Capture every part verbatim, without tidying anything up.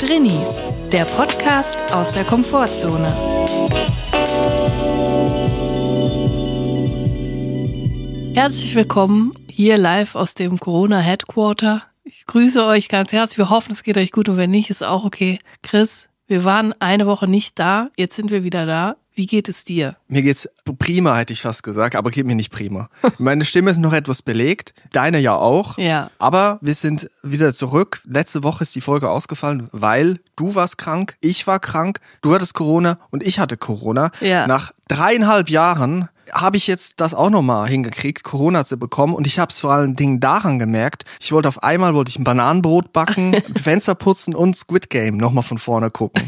Drinnies, der Podcast aus der Komfortzone. Herzlich willkommen hier live aus dem Corona-Headquarter. Ich grüße euch ganz herzlich. Wir hoffen, es geht euch gut und wenn nicht, ist auch okay. Chris, wir waren eine Woche nicht da, jetzt sind wir wieder da. Wie geht es dir? Mir geht's prima, hätte ich fast gesagt, aber geht mir nicht prima. Meine Stimme ist noch etwas belegt, deine ja auch. Ja. Aber wir sind wieder zurück. Letzte Woche ist die Folge ausgefallen, weil du warst krank, ich war krank, du hattest Corona und ich hatte Corona. Ja. Nach dreieinhalb Jahren habe ich jetzt das auch nochmal hingekriegt, Corona zu bekommen. Und ich habe es vor allen Dingen daran gemerkt, ich wollte auf einmal wollte ich ein Bananenbrot backen, Fenster putzen und Squid Game nochmal von vorne gucken.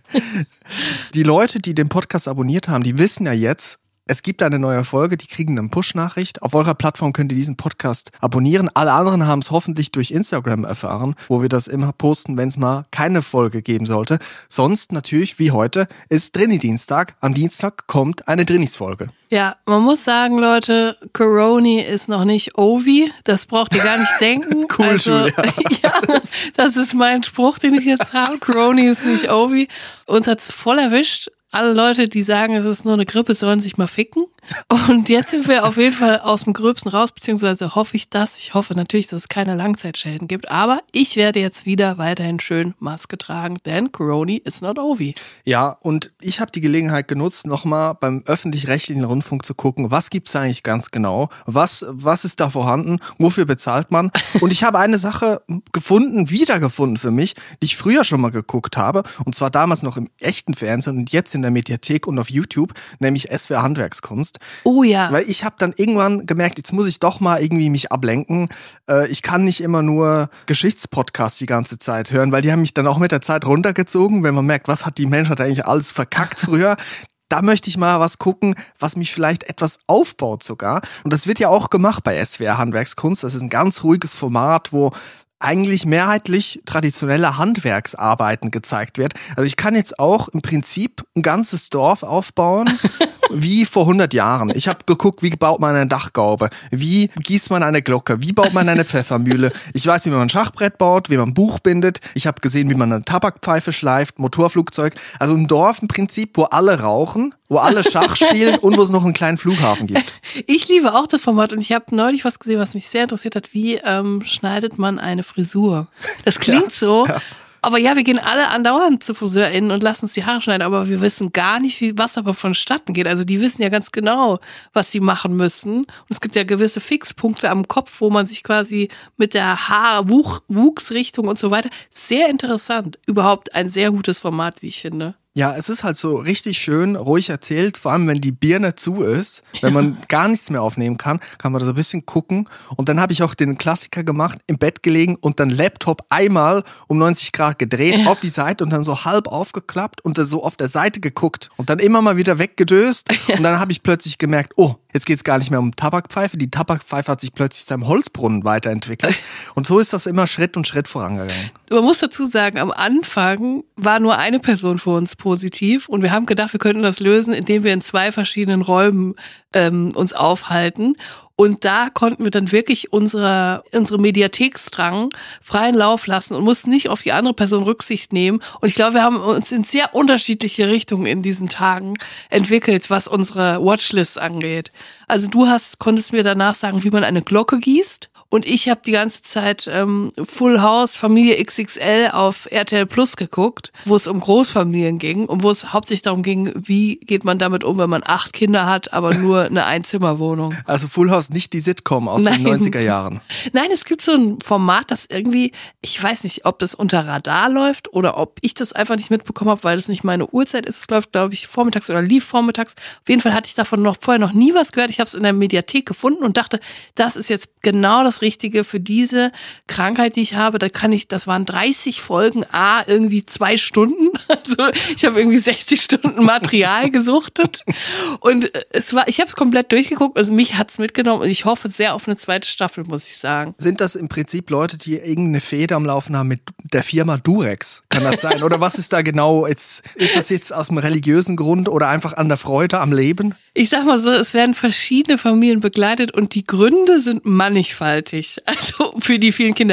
Die Leute, die den Podcast abonniert haben, die wissen ja jetzt, es gibt eine neue Folge, die kriegen eine Push-Nachricht. Auf eurer Plattform könnt ihr diesen Podcast abonnieren. Alle anderen haben es hoffentlich durch Instagram erfahren, wo wir das immer posten, wenn es mal keine Folge geben sollte. Sonst natürlich, wie heute, ist Drini-Dienstag. Am Dienstag kommt eine Drinnis-Folge. Ja, man muss sagen, Leute, Corona ist noch nicht Ovi. Das braucht ihr gar nicht denken. Cool, also, Julia. Ja, das ist mein Spruch, den ich jetzt habe. Corona ist nicht Ovi. Uns hat's voll erwischt. Alle Leute, die sagen, es ist nur eine Grippe, sollen sich mal ficken. Und jetzt sind wir auf jeden Fall aus dem Gröbsten raus, beziehungsweise hoffe ich das. Ich hoffe natürlich, dass es keine Langzeitschäden gibt. Aber ich werde jetzt wieder weiterhin schön Maske tragen, denn Corona is not over. Ja, und ich habe die Gelegenheit genutzt, nochmal beim öffentlich-rechtlichen Rundfunk zu gucken, was gibt's eigentlich ganz genau? Was, was ist da vorhanden? Wofür bezahlt man? Und ich habe eine Sache gefunden, wiedergefunden für mich, die ich früher schon mal geguckt habe. Und zwar damals noch im echten Fernsehen und jetzt in der Mediathek und auf YouTube, nämlich S W R Handwerkskunst. Oh ja. Weil ich habe dann irgendwann gemerkt, jetzt muss ich doch mal irgendwie mich ablenken. Äh, ich kann nicht immer nur Geschichtspodcasts die ganze Zeit hören, weil die haben mich dann auch mit der Zeit runtergezogen, wenn man merkt, was hat die Menschheit eigentlich alles verkackt früher. Da möchte ich mal was gucken, was mich vielleicht etwas aufbaut sogar. Und das wird ja auch gemacht bei S W R Handwerkskunst. Das ist ein ganz ruhiges Format, wo eigentlich mehrheitlich traditionelle Handwerksarbeiten gezeigt wird. Also ich kann jetzt auch im Prinzip ein ganzes Dorf aufbauen, wie vor hundert Jahren. Ich habe geguckt, wie baut man eine Dachgaube, wie gießt man eine Glocke, wie baut man eine Pfeffermühle. Ich weiß, wie man ein Schachbrett baut, wie man ein Buch bindet. Ich habe gesehen, wie man eine Tabakpfeife schleift, Motorflugzeug. Also ein Dorf im Prinzip, wo alle rauchen, wo alle Schach spielen und wo es noch einen kleinen Flughafen gibt. Ich liebe auch das Format und ich habe neulich was gesehen, was mich sehr interessiert hat. Wie ähm, schneidet man eine Frisur? Das klingt ja, so, ja. Aber ja, wir gehen alle andauernd zu FriseurInnen und lassen uns die Haare schneiden, aber wir wissen gar nicht, wie was aber vonstatten geht. Also die wissen ja ganz genau, was sie machen müssen. Und es gibt ja gewisse Fixpunkte am Kopf, wo man sich quasi mit der Haarwuchsrichtung und so weiter. Sehr interessant. Überhaupt ein sehr gutes Format, wie ich finde. Ja, es ist halt so richtig schön, ruhig erzählt, vor allem wenn die Birne zu ist, wenn man gar nichts mehr aufnehmen kann, kann man da so ein bisschen gucken. Und dann habe ich auch den Klassiker gemacht, im Bett gelegen und dann Laptop einmal um neunzig Grad gedreht, ja. Auf die Seite und dann so halb aufgeklappt und dann so auf der Seite geguckt und dann immer mal wieder weggedöst. Ja. Und dann habe ich plötzlich gemerkt, oh, jetzt geht's gar nicht mehr um Tabakpfeife. Die Tabakpfeife hat sich plötzlich zu einem Holzbrunnen weiterentwickelt. Und so ist das immer Schritt und Schritt vorangegangen. Man muss dazu sagen, am Anfang war nur eine Person für uns positiv und wir haben gedacht, wir könnten das lösen, indem wir in zwei verschiedenen Räumen ähm, uns aufhalten. Und da konnten wir dann wirklich unsere, unsere Mediatheksdrang freien Lauf lassen und mussten nicht auf die andere Person Rücksicht nehmen. Und ich glaube, wir haben uns in sehr unterschiedliche Richtungen in diesen Tagen entwickelt, was unsere Watchlist angeht. Also du hast, konntest mir danach sagen, wie man eine Glocke gießt. Und ich habe die ganze Zeit ähm, Full House, Familie X X L auf R T L Plus geguckt, wo es um Großfamilien ging und wo es hauptsächlich darum ging, wie geht man damit um, wenn man acht Kinder hat, aber nur eine Einzimmerwohnung. Also Full House, nicht die Sitcom aus Nein. den neunziger Jahren. Nein, es gibt so ein Format, das irgendwie, ich weiß nicht, ob das unter Radar läuft oder ob ich das einfach nicht mitbekommen habe, weil das nicht meine Uhrzeit ist. Es läuft, glaube ich, vormittags oder lief vormittags. Auf jeden Fall hatte ich davon noch vorher noch nie was gehört. Ich habe es in der Mediathek gefunden und dachte, das ist jetzt genau das Richtige für diese Krankheit, die ich habe. Da kann ich, das waren dreißig Folgen, a irgendwie zwei Stunden. Also ich habe irgendwie sechzig Stunden Material gesuchtet und es war, ich habe es komplett durchgeguckt. Also mich hat's mitgenommen und ich hoffe sehr auf eine zweite Staffel, muss ich sagen. Sind das im Prinzip Leute, die irgendeine Fehde am Laufen haben mit der Firma Durex? Kann das sein? Oder was ist da genau? Jetzt, ist das jetzt aus einem religiösen Grund oder einfach an der Freude am Leben? Ich sag mal so, es werden verschiedene Familien begleitet und die Gründe sind mannigfaltig. Also für die vielen Kinder.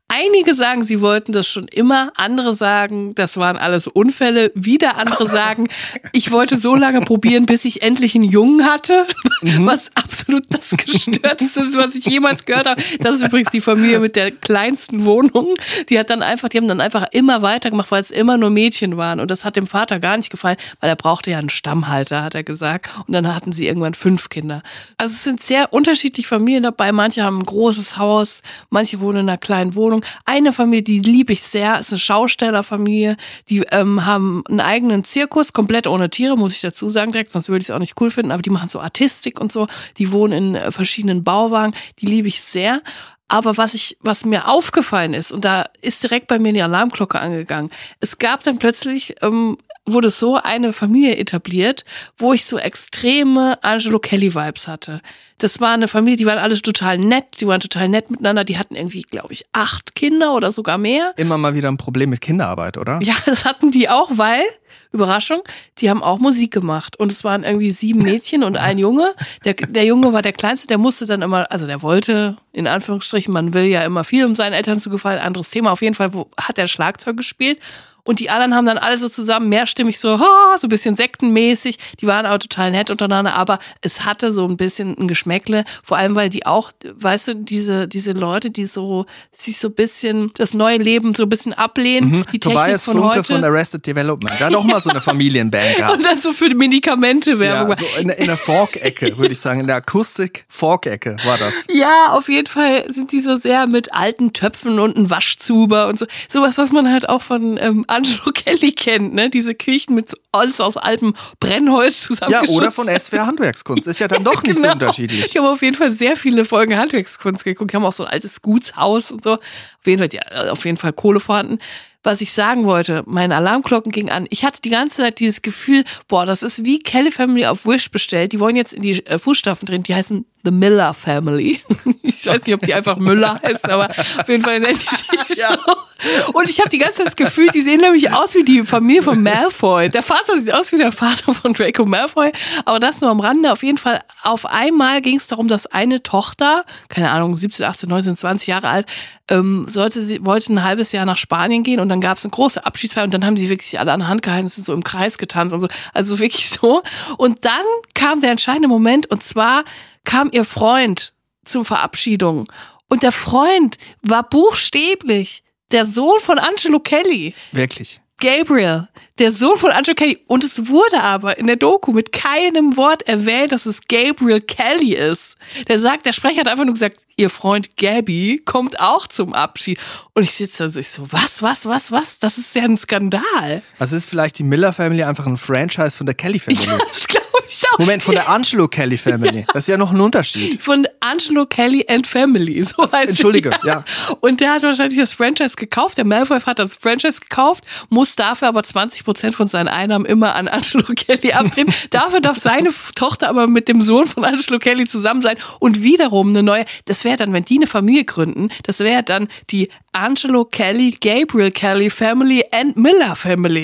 Einige sagen, sie wollten das schon immer, andere sagen, das waren alles Unfälle, wieder andere sagen, ich wollte so lange probieren, bis ich endlich einen Jungen hatte, mhm. was absolut das Gestörteste ist, was ich jemals gehört habe. Das ist übrigens die Familie mit der kleinsten Wohnung. Die hat dann einfach, die haben dann einfach immer weitergemacht, weil es immer nur Mädchen waren und das hat dem Vater gar nicht gefallen, weil er brauchte ja einen Stammhalter, hat er gesagt, und dann hatten sie irgendwann fünf Kinder. Also es sind sehr unterschiedliche Familien dabei, manche haben ein großes Haus, manche wohnen in einer kleinen Wohnung. Eine Familie, die liebe ich sehr, ist eine Schaustellerfamilie. Die ähm, haben einen eigenen Zirkus, komplett ohne Tiere, muss ich dazu sagen direkt, sonst würde ich es auch nicht cool finden. Aber die machen so Artistik und so. Die wohnen in äh, verschiedenen Bauwagen. Die liebe ich sehr. Aber was ich, was mir aufgefallen ist, und da ist direkt bei mir die Alarmglocke angegangen. Es gab dann plötzlich, ähm, wurde so eine Familie etabliert, wo ich so extreme Angelo Kelly-Vibes hatte. Das war eine Familie, die waren alle total nett, die waren total nett miteinander, die hatten irgendwie, glaube ich, acht Kinder oder sogar mehr. Immer mal wieder ein Problem mit Kinderarbeit, oder? Ja, das hatten die auch, weil, Überraschung, die haben auch Musik gemacht und es waren irgendwie sieben Mädchen und ein Junge. Der, der Junge war der Kleinste, der musste dann immer, also der wollte, in Anführungsstrichen, man will ja immer viel, um seinen Eltern zu gefallen, anderes Thema, auf jeden Fall wo, hat er Schlagzeug gespielt. Und die anderen haben dann alle so zusammen mehrstimmig so, ha, so ein bisschen sektenmäßig. Die waren auch total nett untereinander, aber es hatte so ein bisschen ein Geschmäckle. Vor allem, weil die auch, weißt du, diese diese Leute, die so sich so ein bisschen das neue Leben so ein bisschen ablehnen. Mhm. Die Tobias Technik von Funke heute. von Arrested Development. Der hat auch mal so eine Familienband gehabt. Und dann so für Medikamente Werbung. Ja, so in, in der Folk-Ecke, würde ich sagen. In der Akustik-Folk-Ecke war das. Ja, auf jeden Fall sind die so sehr mit alten Töpfen und einem Waschzuber und so. Sowas, was man halt auch von ähm, Angelo Kelly kennt, ne? Diese Küchen mit so alles aus altem Brennholz zusammengeschustert. Ja, oder von S W R Handwerkskunst. Ist ja dann doch nicht genau. so unterschiedlich. Ich habe auf jeden Fall sehr viele Folgen Handwerkskunst geguckt. Die haben auch so ein altes Gutshaus und so. Auf jeden Fall, ja, auf jeden Fall Kohle vorhanden. Was ich sagen wollte, meine Alarmglocken gingen an. Ich hatte die ganze Zeit dieses Gefühl, boah, das ist wie Kelly Family auf Wish bestellt. Die wollen jetzt in die äh, Fußstapfen drehen. Die heißen The Miller Family. Ich weiß nicht, ob die einfach Müller heißt, aber auf jeden Fall nennt die sich ja. so. Und ich habe die ganze Zeit das Gefühl, die sehen nämlich aus wie die Familie von Malfoy. Der Vater sieht aus wie der Vater von Draco Malfoy, aber das nur am Rande. Auf jeden Fall, auf einmal ging es darum, dass eine Tochter, keine Ahnung, siebzehn, achtzehn, neunzehn, zwanzig Jahre alt, ähm, sollte sie wollte ein halbes Jahr nach Spanien gehen und dann gab es eine große Abschiedsfeier und dann haben sie wirklich alle an der Hand gehalten, sind so im Kreis getanzt und so, also wirklich so. Und dann kam der entscheidende Moment und zwar kam ihr Freund zur Verabschiedung und der Freund war buchstäblich der Sohn von Angelo Kelly. Wirklich? Gabriel, der Sohn von Angelo Kelly. Und es wurde aber in der Doku mit keinem Wort erwähnt, dass es Gabriel Kelly ist. Der sagt, der Sprecher hat einfach nur gesagt, ihr Freund Gabby kommt auch zum Abschied. Und ich sitze da so, ich so, was, was, was, was? Das ist ja ein Skandal. Also ist vielleicht die Miller Family einfach ein Franchise von der Kelly Family? Ja, das glaube ich auch. Moment, von der Angelo Kelly Family. Das ist ja noch ein Unterschied. Von Angelo Kelly and Family. So das, heißt Entschuldige, ja. ja. Und der hat wahrscheinlich das Franchise gekauft. Der Malfoy hat das Franchise gekauft, muss dafür aber zwanzig Prozent von seinen Einnahmen immer an Angelo Kelly abgeben. Dafür darf seine Tochter aber mit dem Sohn von Angelo Kelly zusammen sein und wiederum eine neue, das wäre dann, wenn die eine Familie gründen, das wäre dann die Angelo Kelly, Gabriel Kelly Family and Miller Family.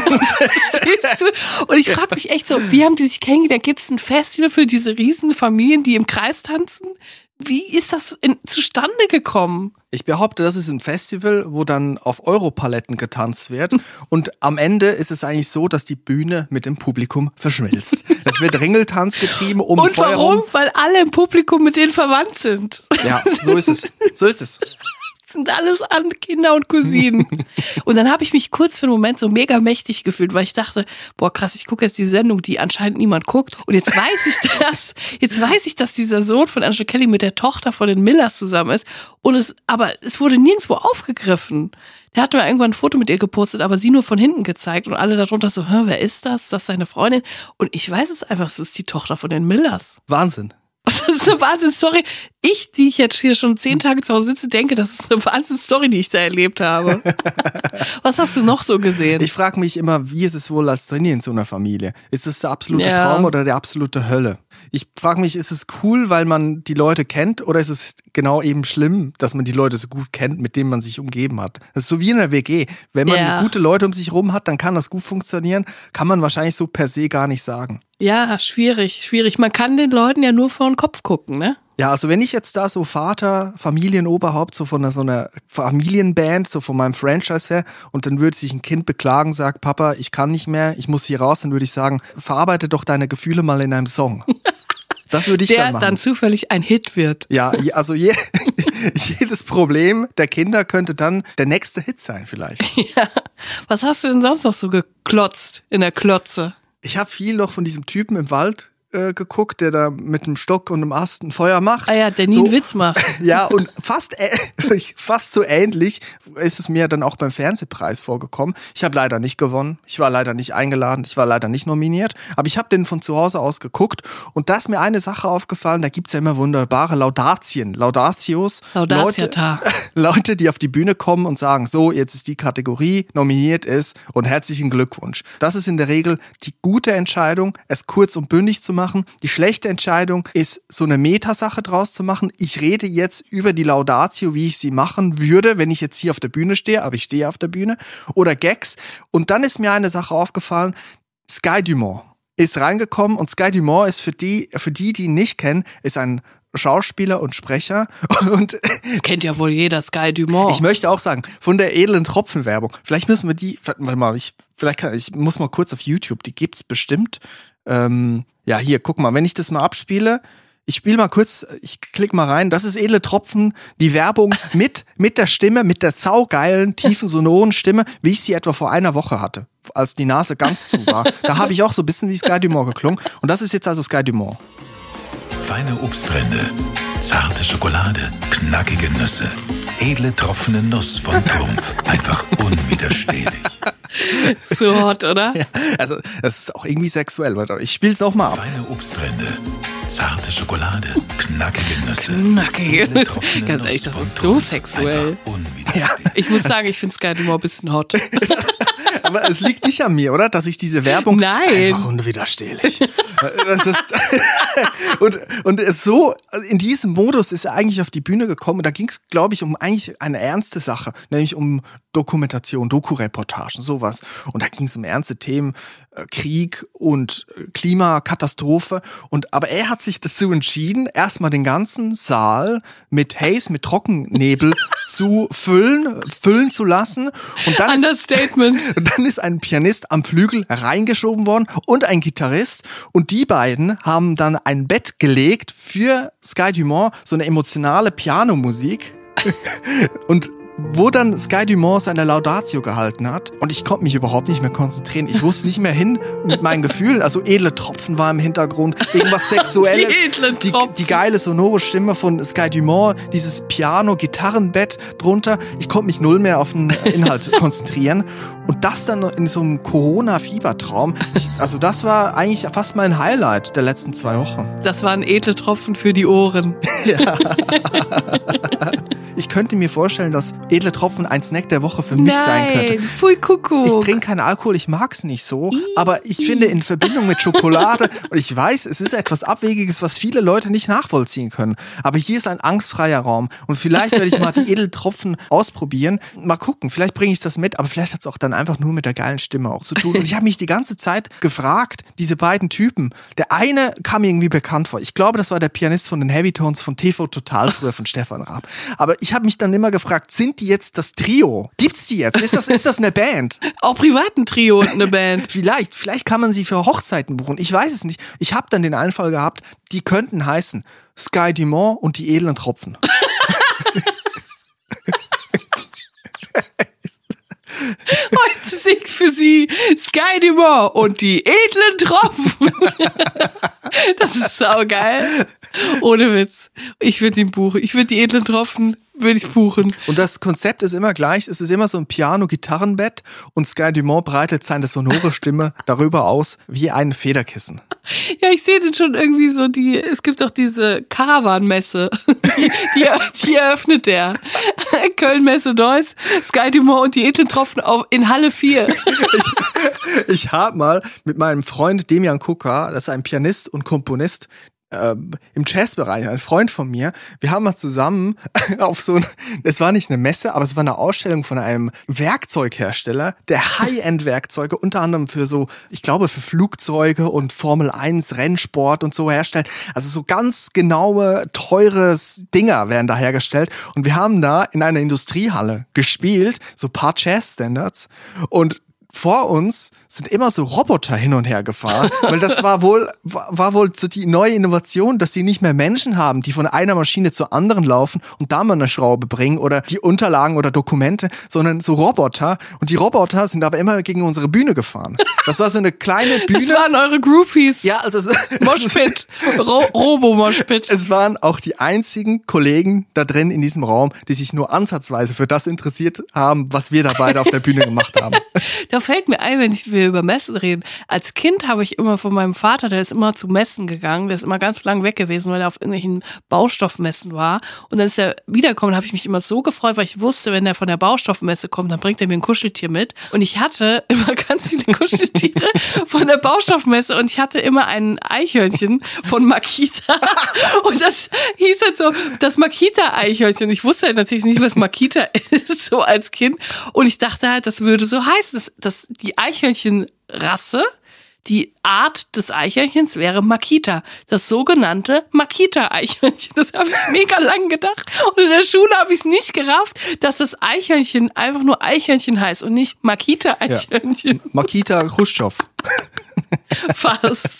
Verstehst du? Und ich frage mich echt so, wie haben die sich kennengelernt? Gibt es ein Festival für diese riesen Familien, die im Kreis tanzen? Wie ist das in, zustande gekommen? Ich behaupte, das ist ein Festival, wo dann auf Europaletten getanzt wird und am Ende ist es eigentlich so, dass die Bühne mit dem Publikum verschmilzt. Es wird Ringeltanz getrieben um Und Feuer warum? rum. Weil alle im Publikum mit denen verwandt sind. Ja, so ist es. So ist es. Sind alles an Kinder und Cousinen. Und dann habe ich mich kurz für einen Moment so mega mächtig gefühlt, weil ich dachte, boah krass, ich gucke jetzt die Sendung, die anscheinend niemand guckt. Und jetzt weiß ich das, jetzt weiß ich, dass dieser Sohn von Angelo Kelly mit der Tochter von den Millers zusammen ist. Und es, aber es wurde nirgendwo aufgegriffen. Der hat mir irgendwann ein Foto mit ihr gepostet, aber sie nur von hinten gezeigt und alle darunter so, hä, wer ist das? Ist das seine Freundin? Und ich weiß es einfach, es ist die Tochter von den Millers. Wahnsinn. Das ist eine Wahnsinnsstory. Ich, die ich jetzt hier schon zehn Tage zu Hause sitze, denke, das ist eine Wahnsinnsstory, die ich da erlebt habe. Was hast du noch so gesehen? Ich frage mich immer, wie ist es wohl als Trainee in so einer Familie? Ist es der absolute Ja. Traum oder der absolute Hölle? Ich frage mich, ist es cool, weil man die Leute kennt oder ist es genau eben schlimm, dass man die Leute so gut kennt, mit denen man sich umgeben hat? Das ist so wie in der W G. Wenn man Ja. gute Leute um sich rum hat, dann kann das gut funktionieren. Kann man wahrscheinlich so per se gar nicht sagen. Ja, schwierig, schwierig. Man kann den Leuten ja nur vor den Kopf gucken, ne? Ja, also wenn ich jetzt da so Vater, Familienoberhaupt, so von einer, so einer Familienband, so von meinem Franchise wäre und dann würde sich ein Kind beklagen, sagt, Papa, ich kann nicht mehr, ich muss hier raus, dann würde ich sagen, verarbeite doch deine Gefühle mal in einem Song. Das würde ich Der dann machen. Der dann zufällig ein Hit wird. Ja, also je, jedes Problem der Kinder könnte dann der nächste Hit sein vielleicht. Ja. Was hast du denn sonst noch so geklotzt in der Klotze? Ich habe viel noch von diesem Typen im Wald äh, geguckt, der da mit einem Stock und einem Ast ein Feuer macht. Ah ja, der nie so, einen Witz macht. Ja, und fast, äh, fast so ähnlich ist es mir dann auch beim Fernsehpreis vorgekommen. Ich habe leider nicht gewonnen, ich war leider nicht eingeladen, ich war leider nicht nominiert, aber ich habe den von zu Hause aus geguckt und da ist mir eine Sache aufgefallen, da gibt's ja immer wunderbare Laudatien, Laudatios, Laudatiata. Leute, Leute, die auf die Bühne kommen und sagen, so, jetzt ist die Kategorie, nominiert ist und herzlichen Glückwunsch. Das ist in der Regel die gute Entscheidung, es kurz und bündig zu machen. Die schlechte Entscheidung ist, so eine Metasache draus zu machen. Ich rede jetzt über die Laudatio, wie ich sie machen würde, wenn ich jetzt hier auf der Bühne stehe, aber ich stehe auf der Bühne. Oder Gags. Und dann ist mir eine Sache aufgefallen, Sky Dumont ist reingekommen und Sky Dumont ist für die, für die, die ihn nicht kennen, ist ein Schauspieler und Sprecher. Und das kennt ja wohl jeder, Sky Dumont. Ich möchte auch sagen, von der edlen Tropfen-Werbung, vielleicht müssen wir die, warte mal, ich, vielleicht kann, ich muss mal kurz auf YouTube, die gibt's bestimmt. Ähm, ja, hier, guck mal, wenn ich das mal abspiele, ich spiele mal kurz, ich klicke mal rein, das ist edle Tropfen, die Werbung mit, mit der Stimme, mit der saugeilen, tiefen, sonoren Stimme, wie ich sie etwa vor einer Woche hatte, als die Nase ganz zu war. Da habe ich auch so ein bisschen wie Sky Dumont geklungen und das ist jetzt also Sky Dumont. Feine Obstbrände, zarte Schokolade, knackige Nüsse, edle tropfende Nuss von Trumpf. Einfach unwiderstehlich. So hot, oder? Ja, also das ist auch irgendwie sexuell. Ich spiel's noch mal ab. Feine Obstbrände, zarte Schokolade, knackige Nüsse. Knackige Nüsse. Ganz ehrlich, das ist so sexuell. Ja. Ich muss sagen, ich finde Sky Dumont ein bisschen hot. Aber es liegt nicht an mir, oder? Dass ich diese Werbung Nein. einfach unwiderstehlich. Das ist und und es so in diesem Modus ist er eigentlich auf die Bühne gekommen. Und da ging es, glaube ich, um eigentlich eine ernste Sache, nämlich um Dokumentation, Doku-Reportagen, sowas. Und da ging es um ernste Themen, äh, Krieg und äh, Klimakatastrophe. Und aber er hat sich dazu entschieden, erstmal den ganzen Saal mit Haze, mit Trockennebel zu füllen, füllen zu lassen. Und dann Understatement. Ist, und dann ist ein Pianist am Flügel reingeschoben worden und ein Gitarrist. Und die beiden haben dann ein Bett gelegt für Sky Dumont, so eine emotionale Pianomusik. Und wo dann Sky Dumont seine Laudatio gehalten hat und ich konnte mich überhaupt nicht mehr konzentrieren. Ich wusste nicht mehr hin mit meinen Gefühlen. Also edle Tropfen war im Hintergrund, irgendwas Sexuelles. Die edlen Tropfen. Die, die geile sonore Stimme von Sky Dumont, dieses Piano-Gitarrenbett drunter. Ich konnte mich null mehr auf den Inhalt konzentrieren. Und das dann in so einem Corona-Fiebertraum. Ich, also das war eigentlich fast mein Highlight der letzten zwei Wochen. Das waren edle Tropfen für die Ohren. Ja. Ich könnte mir vorstellen, dass edle Tropfen ein Snack der Woche für mich Nein, sein könnte. Pfui Kuckuck. Ich trinke keinen Alkohol, ich mag's nicht so, aber ich finde in Verbindung mit Schokolade, und ich weiß, es ist etwas Abwegiges, was viele Leute nicht nachvollziehen können, aber hier ist ein angstfreier Raum und vielleicht werde ich mal die Edeltropfen ausprobieren. Mal gucken, vielleicht bringe ich das mit, aber vielleicht hat es auch dann einfach nur mit der geilen Stimme auch zu tun. Und ich habe mich die ganze Zeit gefragt, diese beiden Typen, der eine kam mir irgendwie bekannt vor. Ich glaube, das war der Pianist von den Heavytones von T V Total früher von Stefan Raab. Aber ich habe mich dann immer gefragt, sind die jetzt das Trio? Gibt's die jetzt? Ist das, ist das eine Band? Auch privat ein Trio und eine Band. Vielleicht, vielleicht kann man sie für Hochzeiten buchen. Ich weiß es nicht. Ich habe dann den Einfall gehabt, die könnten heißen Sky Dumont und die edlen Tropfen. Heute singt für sie Sky Dumont und die edlen Tropfen. Das ist saugeil. Ohne Witz. Ich würde ihn buchen. Ich würde die edlen Tropfen, würde ich buchen. Und das Konzept ist immer gleich. Es ist immer so ein Piano-Gitarrenbett und Sky Dumont breitet seine sonore Stimme darüber aus wie ein Federkissen. Ja, ich sehe den schon irgendwie so, die, es gibt auch diese Caravan-Messe. Die, die, die eröffnet der. Köln-Messe Deutz, Sky Dumont und die edlen Tropfen auf, in Halle vier. Ich, ich habe mal mit meinem Freund Demian Kuka, das ist ein Pianist und Komponist, äh, im Jazzbereich, ein Freund von mir, wir haben mal zusammen auf so ein, es war nicht eine Messe, aber es war eine Ausstellung von einem Werkzeughersteller, der High-End-Werkzeuge unter anderem für so, ich glaube für Flugzeuge und Formel eins, Rennsport und so herstellt. Also so ganz genaue, teure Dinger werden da hergestellt. Und wir haben da in einer Industriehalle gespielt, so ein paar Jazz-Standards. Und vor uns sind immer so Roboter hin und her gefahren, weil das war wohl war, war wohl so die neue Innovation, dass sie nicht mehr Menschen haben, die von einer Maschine zur anderen laufen und da mal eine Schraube bringen oder die Unterlagen oder Dokumente, sondern so Roboter. Und die Roboter sind aber immer gegen unsere Bühne gefahren. Das war so eine kleine Bühne. Das waren eure Groupies. Ja, also Moshpit, Ro- Robo-Moshpit. Es waren auch die einzigen Kollegen da drin in diesem Raum, die sich nur ansatzweise für das interessiert haben, was wir da beide auf der Bühne gemacht haben. Da fällt mir ein, wenn ich, wir über Messen reden. Als Kind habe ich immer von meinem Vater, der ist immer zu Messen gegangen, der ist immer ganz lang weg gewesen, weil er auf irgendwelchen Baustoffmessen war. Und dann ist er wiedergekommen, habe ich mich immer so gefreut, weil ich wusste, wenn er von der Baustoffmesse kommt, dann bringt er mir ein Kuscheltier mit. Und ich hatte immer ganz viele Kuscheltiere von der Baustoffmesse und ich hatte immer ein Eichhörnchen von Makita. Und das hieß halt so, das Makita-Eichhörnchen. Ich wusste halt natürlich nicht, was Makita ist, so als Kind. Und ich dachte halt, das würde so heißen, dass, dass die Eichhörnchenrasse, die Art des Eichhörnchens wäre Makita. Das sogenannte Makita-Eichhörnchen. Das habe ich mega lang gedacht. Und in der Schule habe ich es nicht gerafft, dass das Eichhörnchen einfach nur Eichhörnchen heißt und nicht Makita-Eichhörnchen. Ja. Makita Khrushchev. Fast.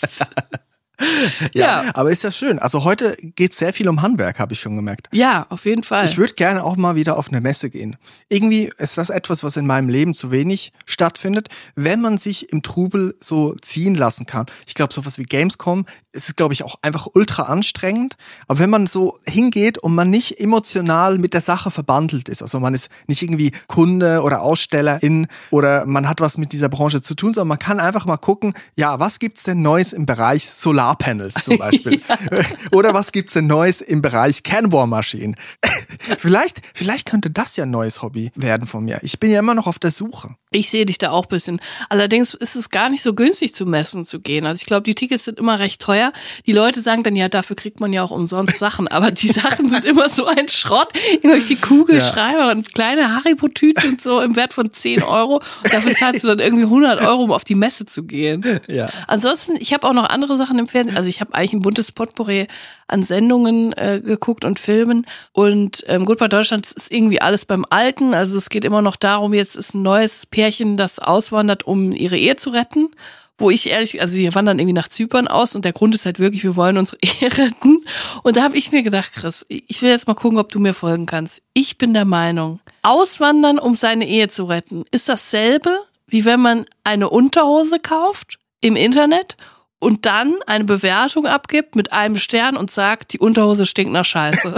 Ja, Ja. aber ist ja schön. Also heute geht es sehr viel um Handwerk, habe ich schon gemerkt. Ja, auf jeden Fall. Ich würde gerne auch mal wieder auf eine Messe gehen. Irgendwie ist das etwas, was in meinem Leben zu wenig stattfindet, wenn man sich im Trubel so ziehen lassen kann. Ich glaube, sowas wie Gamescom ist, glaube ich, auch einfach ultra anstrengend. Aber wenn man so hingeht und man nicht emotional mit der Sache verbandelt ist, also man ist nicht irgendwie Kunde oder Ausstellerin oder man hat was mit dieser Branche zu tun, sondern man kann einfach mal gucken, ja, was gibt's denn Neues im Bereich Solarpanels zum Beispiel? Ja. Oder was gibt's denn Neues im Bereich Canbohrmaschinen? vielleicht, vielleicht könnte das ja ein neues Hobby werden von mir. Ich bin ja immer noch auf der Suche. Ich sehe dich da auch ein bisschen. Allerdings ist es gar nicht so günstig, zu Messen zu gehen. Also ich glaube, die Tickets sind immer recht teuer. Die Leute sagen dann, ja, dafür kriegt man ja auch umsonst Sachen. Aber die Sachen sind immer so ein Schrott. Irgendwelche Kugelschreiber ja. und kleine Haribo-Tüten und so im Wert von zehn Euro. Und dafür zahlst du dann irgendwie hundert Euro, um auf die Messe zu gehen. Ja. Ansonsten, ich habe auch noch andere Sachen im Fernsehen. Also ich habe eigentlich ein buntes Potpourri an Sendungen äh, geguckt und Filmen. Und ähm, gut, bei Deutschland ist irgendwie alles beim Alten. Also es geht immer noch darum, jetzt ist ein neues Pärchen, das auswandert, um ihre Ehe zu retten. Wo ich ehrlich, also wir wandern irgendwie nach Zypern aus und der Grund ist halt wirklich, wir wollen unsere Ehe retten. Und da habe ich mir gedacht, Chris, ich will jetzt mal gucken, ob du mir folgen kannst. Ich bin der Meinung, auswandern, um seine Ehe zu retten, ist dasselbe, wie wenn man eine Unterhose kauft im Internet und dann eine Bewertung abgibt mit einem Stern und sagt, die Unterhose stinkt nach Scheiße.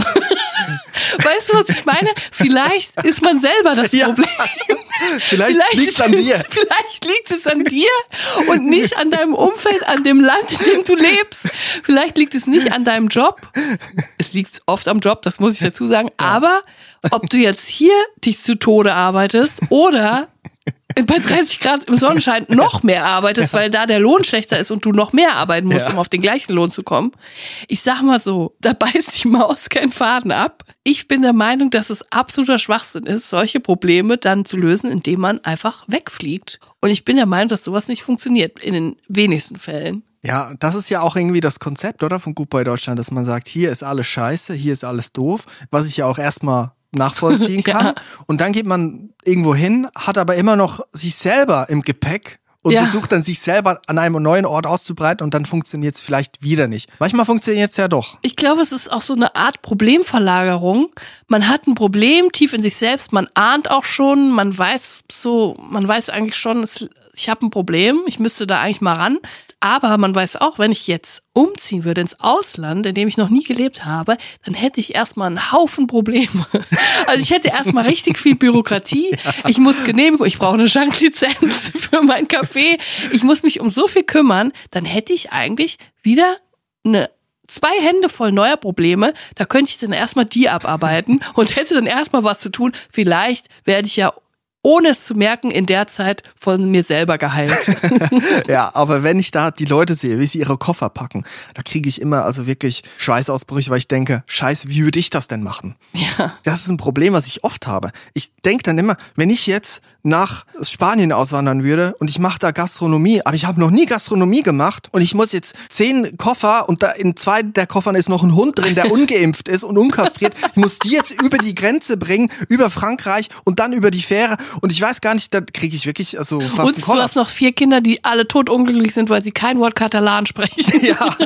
Weißt du, was ich meine? Vielleicht ist man selber das ja. Problem. Vielleicht, vielleicht liegt es an dir. Vielleicht liegt es an dir und nicht an deinem Umfeld, an dem Land, in dem du lebst. Vielleicht liegt es nicht an deinem Job. Es liegt oft am Job, das muss ich dazu sagen. Ja. Aber ob du jetzt hier dich zu Tode arbeitest oder bei dreißig Grad im Sonnenschein noch mehr arbeitest, weil da der Lohn schlechter ist und du noch mehr arbeiten musst, ja. um auf den gleichen Lohn zu kommen. Ich sag mal so, da beißt die Maus keinen Faden ab. Ich bin der Meinung, dass es absoluter Schwachsinn ist, solche Probleme dann zu lösen, indem man einfach wegfliegt. Und ich bin der Meinung, dass sowas nicht funktioniert, in den wenigsten Fällen. Ja, das ist ja auch irgendwie das Konzept, oder, von Goodbye Deutschland, dass man sagt, hier ist alles scheiße, hier ist alles doof, was ich ja auch erstmal nachvollziehen kann. Ja. Und dann geht man irgendwo hin, hat aber immer noch sich selber im Gepäck und ja. versucht dann, sich selber an einem neuen Ort auszubreiten und dann funktioniert es vielleicht wieder nicht. Manchmal funktioniert es ja doch. Ich glaube, es ist auch so eine Art Problemverlagerung. Man hat ein Problem tief in sich selbst, man ahnt auch schon, man weiß so, man weiß eigentlich schon, ich habe ein Problem, ich müsste da eigentlich mal ran. Aber man weiß auch, wenn ich jetzt umziehen würde ins Ausland, in dem ich noch nie gelebt habe, dann hätte ich erstmal einen Haufen Probleme. Also ich hätte erstmal richtig viel Bürokratie. Ja. Ich muss Genehmigung, ich brauche eine Schanklizenz für mein Café. Ich muss mich um so viel kümmern. Dann hätte ich eigentlich wieder eine zwei Hände voll neuer Probleme. Da könnte ich dann erstmal die abarbeiten und hätte dann erstmal was zu tun. Vielleicht werde ich ja ohne es zu merken, in der Zeit von mir selber geheilt. Ja, aber wenn ich da die Leute sehe, wie sie ihre Koffer packen, da kriege ich immer also wirklich Schweißausbrüche, weil ich denke, scheiße, wie würde ich das denn machen? Ja. Das ist ein Problem, was ich oft habe. Ich denke dann immer, wenn ich jetzt nach Spanien auswandern würde und ich mache da Gastronomie, aber ich habe noch nie Gastronomie gemacht und ich muss jetzt zehn Koffer und da in zwei der Koffern ist noch ein Hund drin, der ungeimpft ist und unkastriert. Ich muss die jetzt über die Grenze bringen, über Frankreich und dann über die Fähre und ich weiß gar nicht, da kriege ich wirklich also fast Und einen Kollaps. du hast noch vier Kinder, die alle totunglücklich sind, weil sie kein Wort Katalan sprechen. Ja.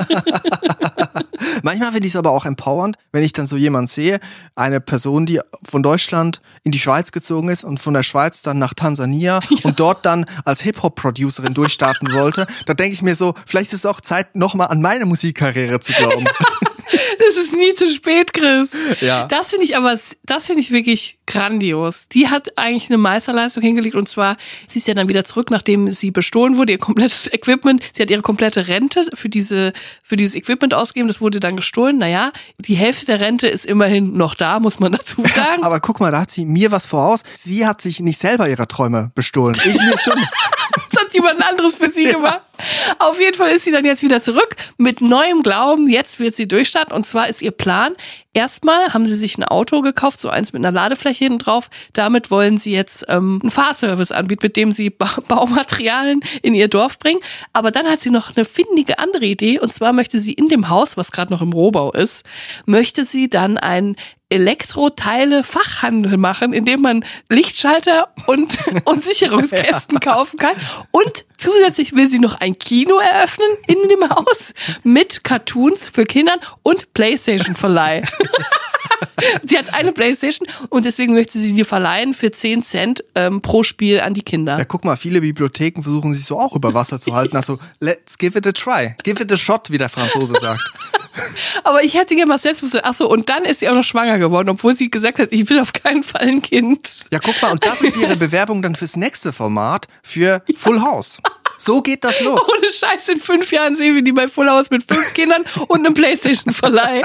Manchmal finde ich es aber auch empowernd, wenn ich dann so jemanden sehe, eine Person, die von Deutschland in die Schweiz gezogen ist und von der Schweiz dann nach Tansania ja. und dort dann als Hip-Hop-Producerin durchstarten wollte. Da denke ich mir so, vielleicht ist es auch Zeit, nochmal an meine Musikkarriere zu glauben. Das ist nie zu spät, Chris. Ja. Das finde ich aber, das finde ich wirklich grandios. Die hat eigentlich eine Meisterleistung hingelegt und zwar, sie ist ja dann wieder zurück, nachdem sie bestohlen wurde, ihr komplettes Equipment. Sie hat ihre komplette Rente für diese, für dieses Equipment ausgegeben, das wurde dann gestohlen. Naja, die Hälfte der Rente ist immerhin noch da, muss man dazu sagen. Aber guck mal, da hat sie mir was voraus. Sie hat sich nicht selber ihre Träume bestohlen. Ich mir schon. Das hat jemand anderes für sie gemacht. Ja. Auf jeden Fall ist sie dann jetzt wieder zurück mit neuem Glauben. Jetzt wird sie durchstarten. Und zwar ist ihr Plan, erstmal haben sie sich ein Auto gekauft, so eins mit einer Ladefläche hinten drauf. Damit wollen sie jetzt ähm, einen Fahrservice anbieten, mit dem sie ba- Baumaterialien in ihr Dorf bringen. Aber dann hat sie noch eine findige andere Idee. Und zwar möchte sie in dem Haus, was gerade noch im Rohbau ist, möchte sie dann ein Elektroteile-Fachhandel machen, in dem man Lichtschalter und, und Sicherungskästen ja. kaufen kann. Und zusätzlich will sie noch ein Kino eröffnen in dem Haus mit Cartoons für Kinder und Playstation-Verleih. Sie hat eine Playstation und deswegen möchte sie die verleihen für zehn Cent ähm, pro Spiel an die Kinder. Ja, guck mal, viele Bibliotheken versuchen sich so auch über Wasser zu halten. Also, let's give it a try. Give it a shot, wie der Franzose sagt. Aber ich hätte gerne mal selbstbewusst. Ach so, und dann ist sie auch noch schwanger geworden, obwohl sie gesagt hat, ich will auf keinen Fall ein Kind. Ja, guck mal, und das ist ihre Bewerbung dann fürs nächste Format für Full House. So geht das los. Ohne Scheiß, in fünf Jahren sehen wir die bei Full House mit fünf Kindern und einem Playstation-Verleih.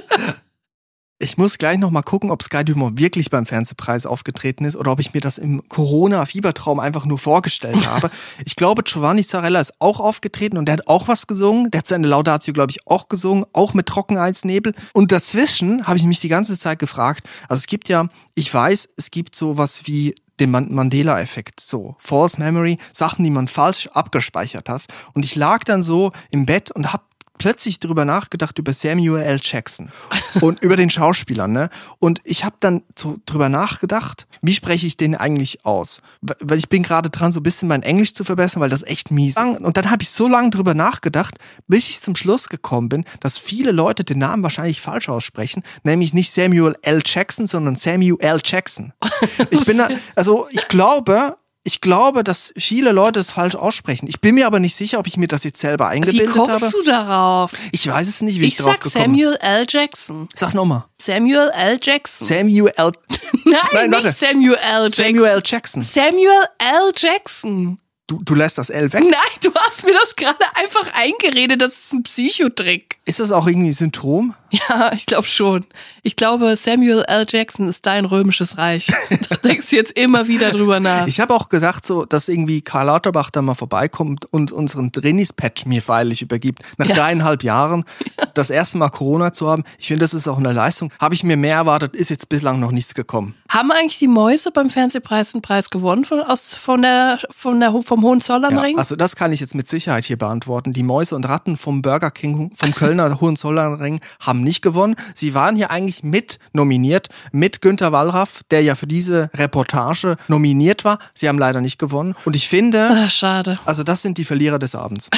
Ich muss gleich noch mal gucken, ob Sky Dumont wirklich beim Fernsehpreis aufgetreten ist oder ob ich mir das im Corona-Fiebertraum einfach nur vorgestellt habe. Ich glaube, Giovanni Zarella ist auch aufgetreten und der hat auch was gesungen. Der hat seine Laudatio, glaube ich, auch gesungen, auch mit Trockenheitsnebel. Und dazwischen habe ich mich die ganze Zeit gefragt, also es gibt ja, ich weiß, es gibt sowas wie den Mandela-Effekt, so False Memory, Sachen, die man falsch abgespeichert hat. Und ich lag dann so im Bett und habe plötzlich drüber nachgedacht über Samuel L. Jackson und über den Schauspieler, ne? Und ich habe dann so drüber nachgedacht, wie spreche ich den eigentlich aus? Weil ich bin gerade dran, so ein bisschen mein Englisch zu verbessern, weil das echt mies ist. Und dann habe ich so lange drüber nachgedacht, bis ich zum Schluss gekommen bin, dass viele Leute den Namen wahrscheinlich falsch aussprechen, nämlich nicht Samuel L. Jackson, sondern Samuel L. Jackson. Ich bin da, also ich glaube, Ich glaube, dass viele Leute es falsch aussprechen. Ich bin mir aber nicht sicher, ob ich mir das jetzt selber eingebildet habe. Wie kommst du darauf? Ich weiß es nicht, wie ich, ich drauf gekommen bin. Ich sag Samuel L. Jackson. Sag's nochmal. Samuel L. Jackson. Samuel L. Nein, Nein, nicht warte. Samuel L. Jackson. Samuel L. Jackson. Samuel L. Jackson. Du, du lässt das L weg? Nein, du hast mir das gerade einfach eingeredet. Das ist ein Psychotrick. Ist das auch irgendwie ein Symptom? Ja, ich glaube schon. Ich glaube, Samuel L. Jackson ist dein römisches Reich. Da denkst du jetzt immer wieder drüber nach. Ich habe auch gedacht, so, dass irgendwie Karl Lauterbach da mal vorbeikommt und unseren Drinis-Patch mir feierlich übergibt. Nach ja. dreieinhalb Jahren ja. das erste Mal Corona zu haben. Ich finde, das ist auch eine Leistung. Habe ich mir mehr erwartet, ist jetzt bislang noch nichts gekommen. Haben eigentlich die Mäuse beim Fernsehpreis einen Preis gewonnen von, aus, von der, von der, vom Hohenzollernring? Ja, also das kann ich jetzt mit Sicherheit hier beantworten. Die Mäuse und Ratten vom Burger King, vom Kölner Hohenzollernring haben nicht gewonnen. Sie waren hier eigentlich mit nominiert, mit Günter Wallraff, der ja für diese Reportage nominiert war. Sie haben leider nicht gewonnen. Und ich finde, Ach, schade. Also das sind die Verlierer des Abends.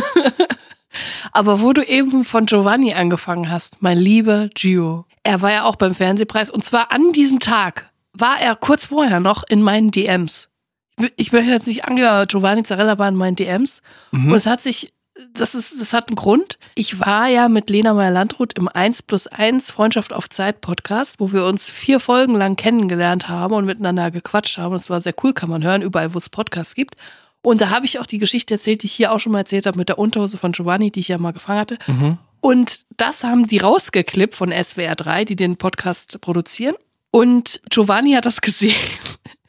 Aber wo du eben von Giovanni angefangen hast, mein lieber Gio, er war ja auch beim Fernsehpreis und zwar an diesem Tag war er kurz vorher noch in meinen D Ms. Ich möchte jetzt nicht angehen, Giovanni Zarella war in meinen D Ms mhm. und es hat sich Das ist, das hat einen Grund. Ich war ja mit Lena Meyer-Landrut im eins plus eins Freundschaft auf Zeit Podcast, wo wir uns vier Folgen lang kennengelernt haben und miteinander gequatscht haben. Das war sehr cool, kann man hören, überall, wo es Podcasts gibt. Und da habe ich auch die Geschichte erzählt, die ich hier auch schon mal erzählt habe, mit der Unterhose von Giovanni, die ich ja mal gefangen hatte. Mhm. Und das haben die rausgeklippt von S W R drei, die den Podcast produzieren. Und Giovanni hat das gesehen.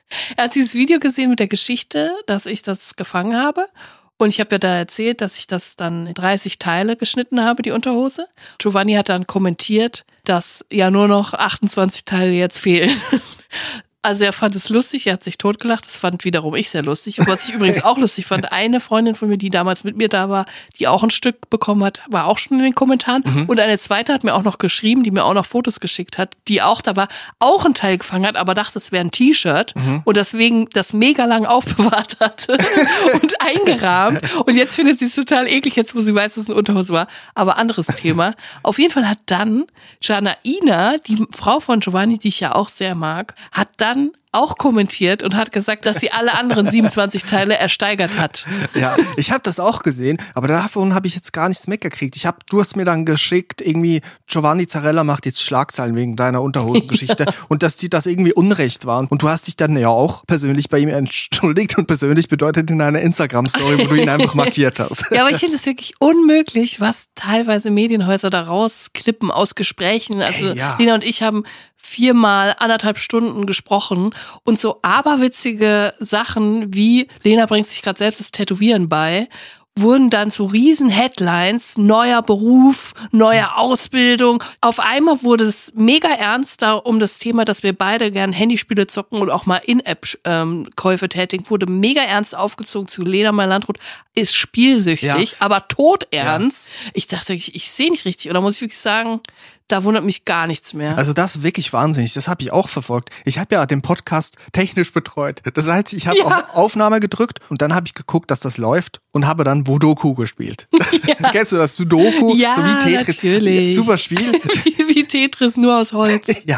Er hat dieses Video gesehen mit der Geschichte, dass ich das gefangen habe. Und ich habe ja da erzählt, dass ich das dann in dreißig Teile geschnitten habe, die Unterhose. Giovanni hat dann kommentiert, dass ja nur noch achtundzwanzig Teile jetzt fehlen. Also er fand es lustig, er hat sich totgelacht, das fand wiederum ich sehr lustig. Und was ich übrigens auch lustig fand, eine Freundin von mir, die damals mit mir da war, die auch ein Stück bekommen hat, war auch schon in den Kommentaren. Mhm. Und eine zweite hat mir auch noch geschrieben, die mir auch noch Fotos geschickt hat, die auch da war, auch einen Teil gefangen hat, aber dachte, es wäre ein T-Shirt mhm. und deswegen das mega lang aufbewahrt hatte und eingerahmt. Und jetzt findet sie es total eklig, jetzt wo sie weiß, dass es eine Unterhose war. Aber anderes Thema. Auf jeden Fall hat dann Janaina, die Frau von Giovanni, die ich ja auch sehr mag, hat dann auch kommentiert und hat gesagt, dass sie alle anderen siebenundzwanzig Teile ersteigert hat. Ja, ich habe das auch gesehen, aber davon habe ich jetzt gar nichts mitgekriegt. Ich hab, du hast mir dann geschickt, irgendwie Giovanni Zarella macht jetzt Schlagzeilen wegen deiner Unterhosengeschichte ja. und dass die das irgendwie Unrecht waren. Und du hast dich dann ja auch persönlich bei ihm entschuldigt und persönlich bedeutet in einer Instagram-Story, wo du ihn einfach markiert hast. Ja, aber ich finde es wirklich unmöglich, was teilweise Medienhäuser da rausklippen aus Gesprächen. Also hey, ja. Lena und ich haben viermal anderthalb Stunden gesprochen und so aberwitzige Sachen wie Lena bringt sich gerade selbst das Tätowieren bei, wurden dann so riesen Headlines, neuer Beruf, neue Ausbildung. Auf einmal wurde es mega ernst da um das Thema, dass wir beide gern Handyspiele zocken und auch mal In-App-Käufe tätigen, wurde mega ernst aufgezogen zu Lena Meyer-Landrut, ist spielsüchtig, ja. aber todernst. Ja. Ich dachte, ich, ich sehe nicht richtig. Oder muss ich wirklich sagen, da wundert mich gar nichts mehr. Also das ist wirklich wahnsinnig. Das habe ich auch verfolgt. Ich habe ja den Podcast technisch betreut. Das heißt, ich habe ja. auf Aufnahme gedrückt und dann habe ich geguckt, dass das läuft und habe dann Sudoku gespielt. Ja. Kennst du das Sudoku? Ja, so wie Tetris. Natürlich. Super Spiel. Wie Tetris, nur aus Holz. Ja.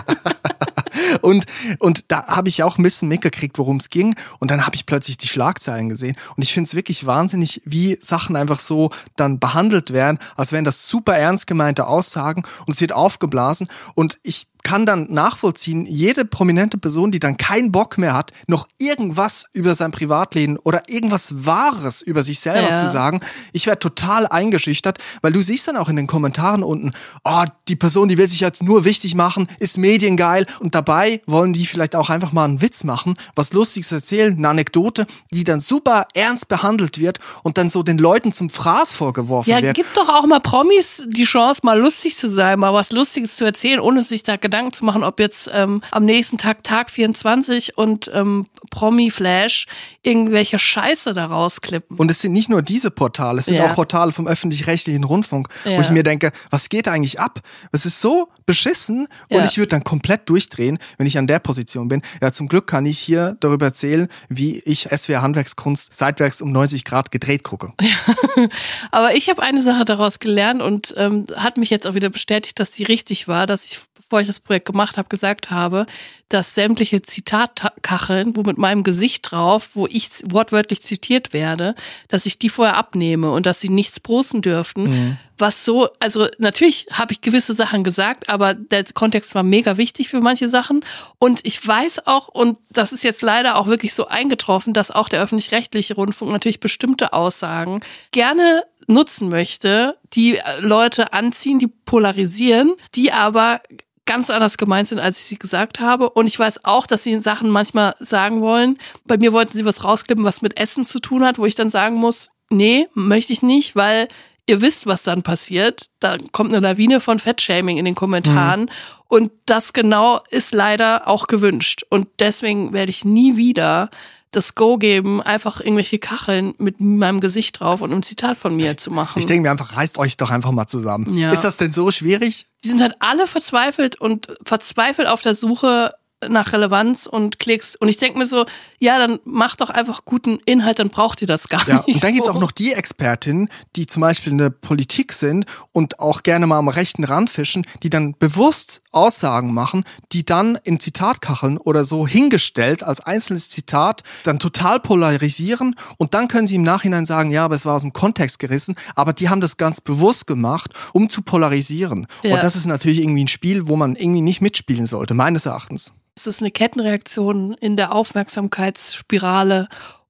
Und, und da habe ich auch ein bisschen mitgekriegt, worum es ging. Und dann habe ich plötzlich die Schlagzeilen gesehen. Und ich finde es wirklich wahnsinnig, wie Sachen einfach so dann behandelt werden, als wären das super ernst gemeinte Aussagen. Und es wird aufgeblasen. Und ich kann dann nachvollziehen, jede prominente Person, die dann keinen Bock mehr hat, noch irgendwas über sein Privatleben oder irgendwas Wahres über sich selber ja. zu sagen. Ich werde total eingeschüchtert, weil du siehst dann auch in den Kommentaren unten, oh, die Person, die will sich jetzt nur wichtig machen, ist mediengeil und dabei wollen die vielleicht auch einfach mal einen Witz machen, was Lustiges erzählen, eine Anekdote, die dann super ernst behandelt wird und dann so den Leuten zum Fraß vorgeworfen ja, wird. Ja, gib doch auch mal Promis die Chance, mal lustig zu sein, mal was Lustiges zu erzählen, ohne sich da Gedanken zu machen, ob jetzt ähm, am nächsten Tag Tag vierundzwanzig und ähm, Promi-Flash irgendwelche Scheiße da rausklippen. Und es sind nicht nur diese Portale, es sind ja. auch Portale vom öffentlich-rechtlichen Rundfunk, ja. wo ich mir denke, was geht eigentlich ab? Es ist so beschissen und ja. ich würde dann komplett durchdrehen, wenn ich an der Position bin. Ja, zum Glück kann ich hier darüber erzählen, wie ich S W R Handwerkskunst seitwärts um neunzig Grad gedreht gucke. Ja. Aber ich habe eine Sache daraus gelernt und ähm, hat mich jetzt auch wieder bestätigt, dass die richtig war, dass ich bevor ich das Projekt gemacht habe, gesagt habe, dass sämtliche Zitatkacheln, wo mit meinem Gesicht drauf, wo ich wortwörtlich zitiert werde, dass ich die vorher abnehme und dass sie nichts posten dürften. Mhm. Was so, also natürlich habe ich gewisse Sachen gesagt, aber der Kontext war mega wichtig für manche Sachen. Und ich weiß auch, und das ist jetzt leider auch wirklich so eingetroffen, dass auch der öffentlich-rechtliche Rundfunk natürlich bestimmte Aussagen gerne nutzen möchte, die Leute anziehen, die polarisieren, die aber ganz anders gemeint sind, als ich sie gesagt habe. Und ich weiß auch, dass sie Sachen manchmal sagen wollen. Bei mir wollten sie was rausklippen, was mit Essen zu tun hat, wo ich dann sagen muss, nee, möchte ich nicht, weil ihr wisst, was dann passiert. Da kommt eine Lawine von Fettshaming in den Kommentaren. Mhm. Und das genau ist leider auch gewünscht. Und deswegen werde ich nie wieder das Go geben, einfach irgendwelche Kacheln mit meinem Gesicht drauf und ein Zitat von mir zu machen. Ich denke mir einfach, reißt euch doch einfach mal zusammen. Ja. Ist das denn so schwierig? Die sind halt alle verzweifelt und verzweifelt auf der Suche nach Relevanz und Klicks. Und ich denke mir so, ja, dann macht doch einfach guten Inhalt, dann braucht ihr das gar ja, nicht. Und dann so. gibt's auch noch die Expertinnen, die zum Beispiel in der Politik sind und auch gerne mal am rechten Rand fischen, die dann bewusst Aussagen machen, die dann in Zitatkacheln oder so hingestellt als einzelnes Zitat dann total polarisieren und dann können sie im Nachhinein sagen, ja, aber es war aus dem Kontext gerissen, aber die haben das ganz bewusst gemacht, um zu polarisieren. Ja. Und das ist natürlich irgendwie ein Spiel, wo man irgendwie nicht mitspielen sollte, meines Erachtens. Es ist eine Kettenreaktion in der Aufmerksamkeitsspirale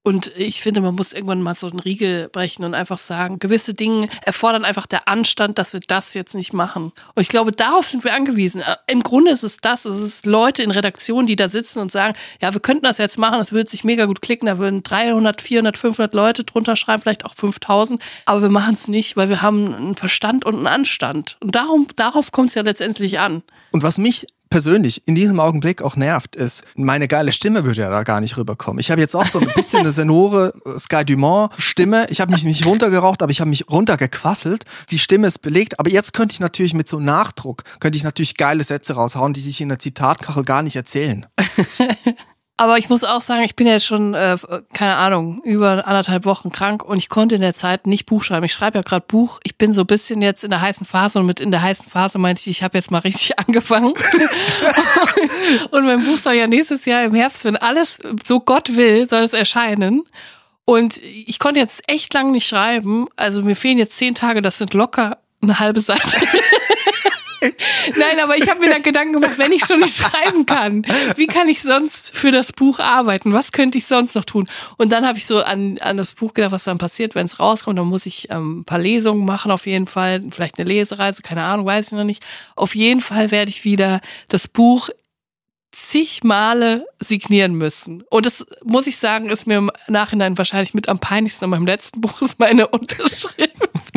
Und ich finde, man muss irgendwann mal so einen Riegel brechen und einfach sagen, gewisse Dinge erfordern einfach der Anstand, dass wir das jetzt nicht machen. Und ich glaube, darauf sind wir angewiesen. Im Grunde ist es das, es ist Leute in Redaktionen, die da sitzen und sagen, ja, wir könnten das jetzt machen, das würde sich mega gut klicken, da würden dreihundert, vierhundert, fünfhundert Leute drunter schreiben, vielleicht auch fünftausend, aber wir machen es nicht, weil wir haben einen Verstand und einen Anstand. Und darum, darauf kommt es ja letztendlich an. Und was mich persönlich in diesem Augenblick auch nervt, ist, meine geile Stimme würde ja da gar nicht rüberkommen. Ich habe jetzt auch so ein bisschen eine sonore Sky Dumont Stimme. Ich habe mich nicht runtergeraucht, aber ich habe mich runtergequasselt. Die Stimme ist belegt, aber jetzt könnte ich natürlich mit so Nachdruck, könnte ich natürlich geile Sätze raushauen, die sich in der Zitatkachel gar nicht erzählen. Aber ich muss auch sagen, ich bin ja jetzt schon, äh, keine Ahnung, über anderthalb Wochen krank und ich konnte in der Zeit nicht Buch schreiben. Ich schreibe ja gerade Buch. Ich bin so ein bisschen jetzt in der heißen Phase und mit in der heißen Phase meinte ich, ich habe jetzt mal richtig angefangen. Und mein Buch soll ja nächstes Jahr im Herbst, wenn alles so Gott will, soll es erscheinen. Und ich konnte jetzt echt lang nicht schreiben. Also mir fehlen jetzt zehn Tage, das sind locker eine halbe Seite. Nein, aber ich habe mir dann Gedanken gemacht, wenn ich schon nicht schreiben kann, wie kann ich sonst für das Buch arbeiten? Was könnte ich sonst noch tun? Und dann habe ich so an, an das Buch gedacht, was dann passiert, wenn es rauskommt. Dann muss ich ähm, ein paar Lesungen machen auf jeden Fall, vielleicht eine Lesereise, keine Ahnung, weiß ich noch nicht. Auf jeden Fall werde ich wieder das Buch zig Male signieren müssen. Und das, muss ich sagen, ist mir im Nachhinein wahrscheinlich mit am peinlichsten an meinem letzten Buch, ist meine Unterschrift.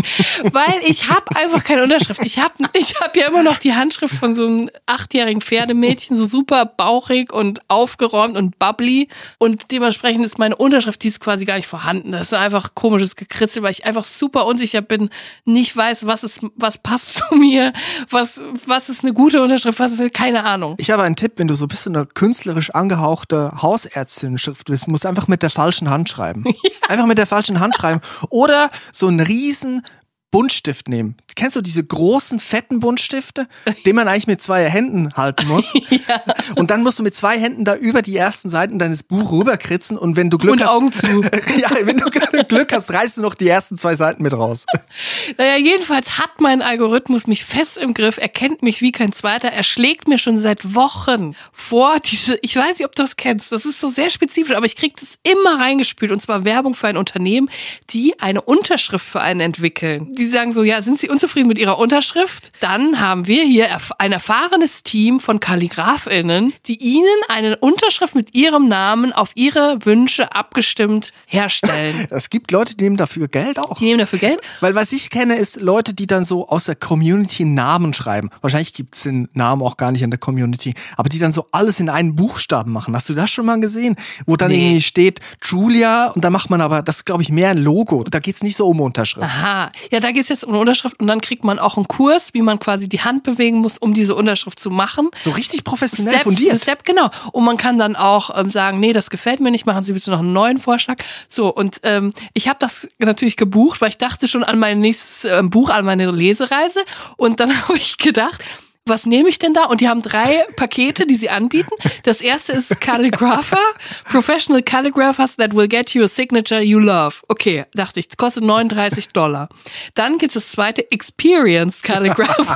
Weil ich habe einfach keine Unterschrift. Ich habe ich hab ja immer noch die Handschrift von so einem achtjährigen Pferdemädchen, so super bauchig und aufgeräumt und bubbly. Und dementsprechend ist meine Unterschrift, die ist quasi gar nicht vorhanden. Das ist einfach komisches Gekritzel, weil ich einfach super unsicher bin, nicht weiß, was ist, was passt zu mir, was, was ist eine gute Unterschrift, was ist, keine Ahnung. Ich habe einen Tipp, wenn du so ein bisschen eine künstlerisch angehauchte Hausärztin-Schrift bist, musst du einfach mit der falschen Hand schreiben. Ja. Einfach mit der falschen Hand schreiben. Oder so einen riesen Buntstift nehmen. Kennst du diese großen, fetten Buntstifte, den man eigentlich mit zwei Händen halten muss? Ja. Und dann musst du mit zwei Händen da über die ersten Seiten deines Buches rüberkritzen und wenn du Glück und hast... Augen zu. Ja, wenn du Glück hast, reißt du noch die ersten zwei Seiten mit raus. Naja, jedenfalls hat mein Algorithmus mich fest im Griff, er kennt mich wie kein zweiter, er schlägt mir schon seit Wochen vor diese, ich weiß nicht, ob du das kennst, das ist so sehr spezifisch, aber ich krieg das immer reingespült und zwar Werbung für ein Unternehmen, die eine Unterschrift für einen entwickeln. Die sagen so, ja, sind Sie unzufrieden mit Ihrer Unterschrift? Dann haben wir hier ein erfahrenes Team von KalligraphInnen, die Ihnen eine Unterschrift mit Ihrem Namen auf Ihre Wünsche abgestimmt herstellen. Es gibt Leute, die nehmen dafür Geld auch. Die nehmen dafür Geld? Weil was ich kenne, ist Leute, die dann so aus der Community Namen schreiben. Wahrscheinlich gibt es den Namen auch gar nicht in der Community, aber die dann so alles in einen Buchstaben machen. Hast du das schon mal gesehen? Wo dann nee. irgendwie steht Julia und da macht man aber, das ist glaube ich mehr ein Logo. Da geht's nicht so um Unterschrift. Aha, ja, da geht's jetzt um eine Unterschrift und dann kriegt man auch einen Kurs, wie man quasi die Hand bewegen muss, um diese Unterschrift zu machen. So richtig professionell Step, fundiert. Step, genau. Und man kann dann auch ähm, sagen, nee, das gefällt mir nicht, machen Sie bitte noch einen neuen Vorschlag. So, und ähm, ich habe das natürlich gebucht, weil ich dachte schon an mein nächstes äh, Buch, an meine Lesereise. Und dann habe ich gedacht, was nehme ich denn da? Und die haben drei Pakete, die sie anbieten. Das erste ist Calligrapher, Professional Calligraphers that will get you a signature you love. Okay, dachte ich, kostet neununddreißig Dollar. Dann gibt es das zweite, Experienced Calligrapher.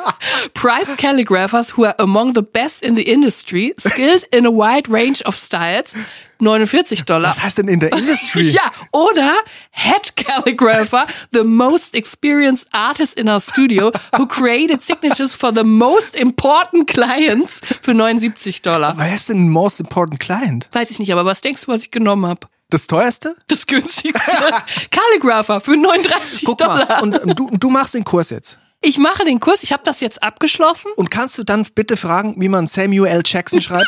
Price Calligraphers who are among the best in the industry, skilled in a wide range of styles. neunundvierzig Dollar. Was heißt denn in der Industry? Ja, oder Head Calligrapher, the most experienced artist in our studio, who created signatures for the most important clients für neunundsiebzig Dollar. Wer ist denn most important client? Weiß ich nicht, aber was denkst du, was ich genommen habe? Das teuerste? Das günstigste. Calligrapher für neununddreißig Guck Dollar. Mal, und du, du machst den Kurs jetzt. Ich mache den Kurs, ich habe das jetzt abgeschlossen. Und kannst du dann bitte fragen, wie man Samuel L. Jackson schreibt?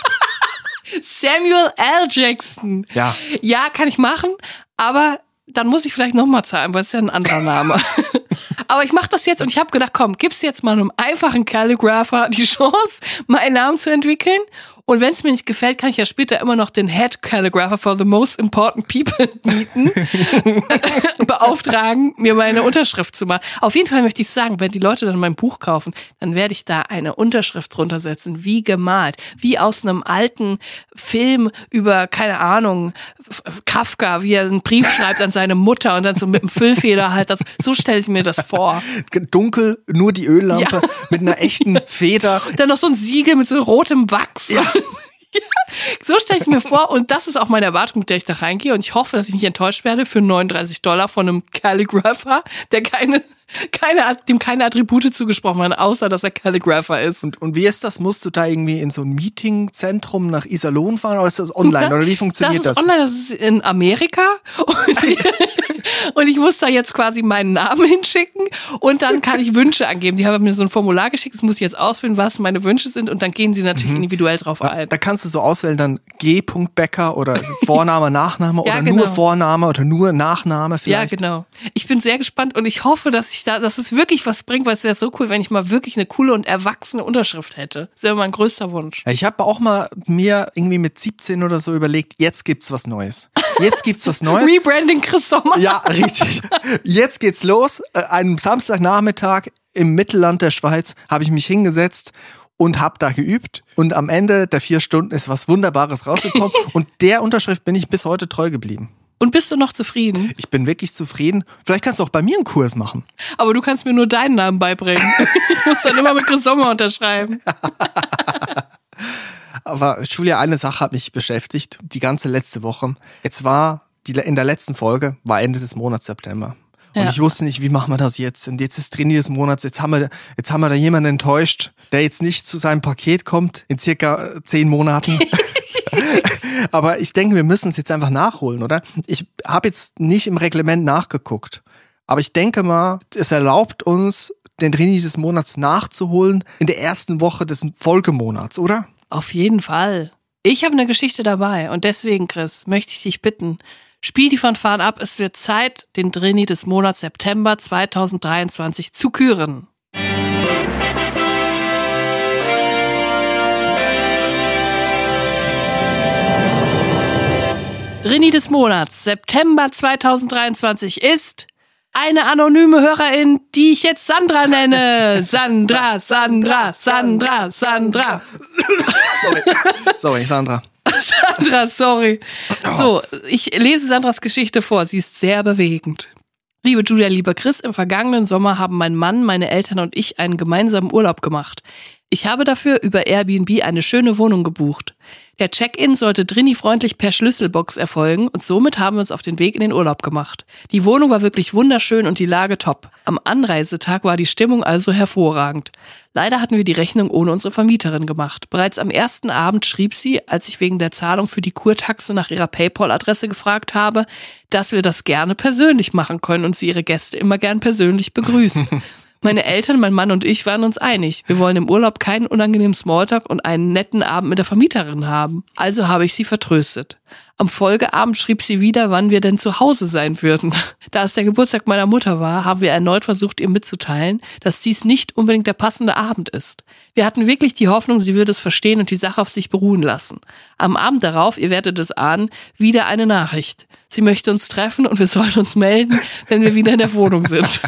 Samuel L. Jackson. Ja. Ja, kann ich machen, aber dann muss ich vielleicht nochmal zahlen, weil es ist ja ein anderer Name. Aber ich mache das jetzt und ich habe gedacht, komm, gib's jetzt mal einem einfachen Calligrapher die Chance, meinen Namen zu entwickeln. Und wenn es mir nicht gefällt, kann ich ja später immer noch den Head Calligrapher for the most important people mieten, beauftragen, mir meine Unterschrift zu machen. Auf jeden Fall möchte ich sagen, wenn die Leute dann mein Buch kaufen, dann werde ich da eine Unterschrift drunter setzen, wie gemalt, wie aus einem alten Film über, keine Ahnung, Kafka, wie er einen Brief schreibt an seine Mutter und dann so mit einem Füllfeder halt, das, so stelle ich mir das vor. Dunkel, nur die Öllampe, ja. Mit einer echten Feder. Dann noch so ein Siegel mit so rotem Wachs. Ja. So stelle ich mir vor und das ist auch meine Erwartung, mit der ich da reingehe und ich hoffe, dass ich nicht enttäuscht werde für neununddreißig Dollar von einem Calligrapher, der keine, keine, dem keine Attribute zugesprochen werden, außer dass er Calligrapher ist. Und, und wie ist das? Musst du da irgendwie in so ein Meetingzentrum nach Iserlohn fahren oder ist das online? Oder wie funktioniert das? Das ist online, das ist in Amerika und, und ich muss da jetzt quasi meinen Namen hinschicken und dann kann ich Wünsche angeben. Die haben mir so ein Formular geschickt, das muss ich jetzt ausfüllen, was meine Wünsche sind und dann gehen sie natürlich mhm. individuell drauf ein. Da kannst du so auswählen, dann G. Becker oder Vorname, Nachname ja, oder genau. nur Vorname oder nur Nachname vielleicht. Ja, genau. Ich bin sehr gespannt und ich hoffe, dass ich da, dass es wirklich was bringt, weil es wäre so cool, wenn ich mal wirklich eine coole und erwachsene Unterschrift hätte. Das wäre mein größter Wunsch. Ja, ich habe auch mal mir irgendwie mit siebzehn oder so überlegt, jetzt gibt's was Neues. Jetzt gibt's was Neues. Rebranding Chris Sommer. Ja, richtig. Jetzt geht's los. Einen Samstagnachmittag im Mittelland der Schweiz habe ich mich hingesetzt und habe da geübt. Und am Ende der vier Stunden ist was Wunderbares rausgekommen. Und der Unterschrift bin ich bis heute treu geblieben. Und bist du noch zufrieden? Ich bin wirklich zufrieden. Vielleicht kannst du auch bei mir einen Kurs machen. Aber du kannst mir nur deinen Namen beibringen. Ich muss dann immer mit Chris Sommer unterschreiben. Aber Julia, eine Sache hat mich beschäftigt, die ganze letzte Woche. Jetzt war, die, in der letzten Folge, war Ende des Monats September. Und ja. ich wusste nicht, wie machen wir das jetzt? Und jetzt ist Trini des Monats, jetzt haben wir, jetzt haben wir da jemanden enttäuscht, der jetzt nicht zu seinem Paket kommt in circa zehn Monaten. Aber ich denke, wir müssen es jetzt einfach nachholen, oder? Ich habe jetzt nicht im Reglement nachgeguckt. Aber ich denke mal, es erlaubt uns, den Trini des Monats nachzuholen in der ersten Woche des Folgemonats, oder? Auf jeden Fall. Ich habe eine Geschichte dabei und deswegen, Chris, möchte ich dich bitten, spiel die Fanfaren ab. Es wird Zeit, den Trini des Monats September zweitausenddreiundzwanzig zu küren. Trini des Monats September zweitausenddreiundzwanzig ist eine anonyme Hörerin, die ich jetzt Sandra nenne. Sandra, Sandra, Sandra, Sandra. Sorry, sorry, Sandra. Sandra, sorry. So, ich lese Sandras Geschichte vor. Sie ist sehr bewegend. Liebe Julia, lieber Chris, im vergangenen Sommer haben mein Mann, meine Eltern und ich einen gemeinsamen Urlaub gemacht. Ich habe dafür über Airbnb eine schöne Wohnung gebucht. Der Check-in sollte Trini-freundlich per Schlüsselbox erfolgen und somit haben wir uns auf den Weg in den Urlaub gemacht. Die Wohnung war wirklich wunderschön und die Lage top. Am Anreisetag war die Stimmung also hervorragend. Leider hatten wir die Rechnung ohne unsere Vermieterin gemacht. Bereits am ersten Abend schrieb sie, als ich wegen der Zahlung für die Kurtaxe nach ihrer PayPal-Adresse gefragt habe, dass wir das gerne persönlich machen können und sie ihre Gäste immer gern persönlich begrüßt. Meine Eltern, mein Mann und ich waren uns einig. Wir wollen im Urlaub keinen unangenehmen Smalltalk und einen netten Abend mit der Vermieterin haben. Also habe ich sie vertröstet. Am Folgeabend schrieb sie wieder, wann wir denn zu Hause sein würden. Da es der Geburtstag meiner Mutter war, haben wir erneut versucht, ihr mitzuteilen, dass dies nicht unbedingt der passende Abend ist. Wir hatten wirklich die Hoffnung, sie würde es verstehen und die Sache auf sich beruhen lassen. Am Abend darauf, ihr werdet es ahnen, wieder eine Nachricht. Sie möchte uns treffen und wir sollen uns melden, wenn wir wieder in der Wohnung sind.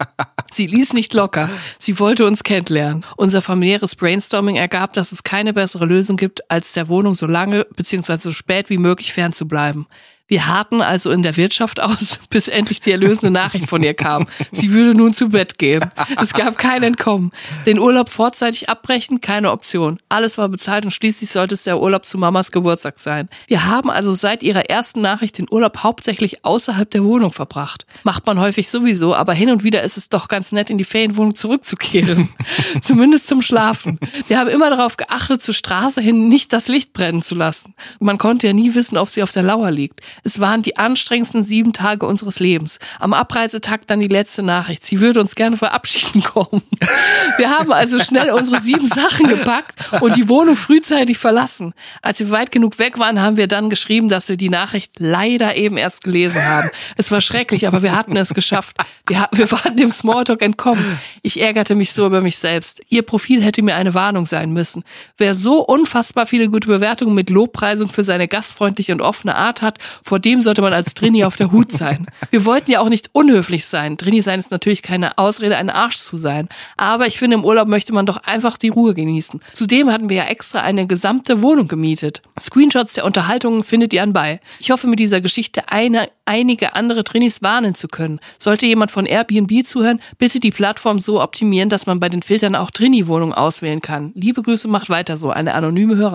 Sie ließ nicht locker. Sie wollte uns kennenlernen. Unser familiäres Brainstorming ergab, dass es keine bessere Lösung gibt, als der Wohnung so lange bzw. so spät wie möglich fernzubleiben. Wir harrten also in der Wirtschaft aus, bis endlich die erlösende Nachricht von ihr kam. Sie würde nun zu Bett gehen. Es gab kein Entkommen. Den Urlaub vorzeitig abbrechen, keine Option. Alles war bezahlt und schließlich sollte es der Urlaub zu Mamas Geburtstag sein. Wir haben also seit ihrer ersten Nachricht den Urlaub hauptsächlich außerhalb der Wohnung verbracht. Macht man häufig sowieso, aber hin und wieder ist es doch ganz nett, in die Ferienwohnung zurückzukehren. Zumindest zum Schlafen. Wir haben immer darauf geachtet, zur Straße hin nicht das Licht brennen zu lassen. Man konnte ja nie wissen, ob sie auf der Lauer liegt. Es waren die anstrengendsten sieben Tage unseres Lebens. Am Abreisetag dann die letzte Nachricht. Sie würde uns gerne verabschieden kommen. Wir haben also schnell unsere sieben Sachen gepackt und die Wohnung frühzeitig verlassen. Als wir weit genug weg waren, haben wir dann geschrieben, dass wir die Nachricht leider eben erst gelesen haben. Es war schrecklich, aber wir hatten es geschafft. Wir, wir waren dem Smalltalk entkommen. Ich ärgerte mich so über mich selbst. Ihr Profil hätte mir eine Warnung sein müssen. Wer so unfassbar viele gute Bewertungen mit Lobpreisung für seine gastfreundliche und offene Art hat, vor dem sollte man als Trini auf der Hut sein. Wir wollten ja auch nicht unhöflich sein. Trini sein ist natürlich keine Ausrede, ein Arsch zu sein. Aber ich finde, im Urlaub möchte man doch einfach die Ruhe genießen. Zudem hatten wir ja extra eine gesamte Wohnung gemietet. Screenshots der Unterhaltungen findet ihr anbei. Ich hoffe, mit dieser Geschichte eine, einige andere Trinis warnen zu können. Sollte jemand von Airbnb zuhören, bitte die Plattform so optimieren, dass man bei den Filtern auch Trini-Wohnungen auswählen kann. Liebe Grüße, macht weiter so. Eine anonyme Hörerin.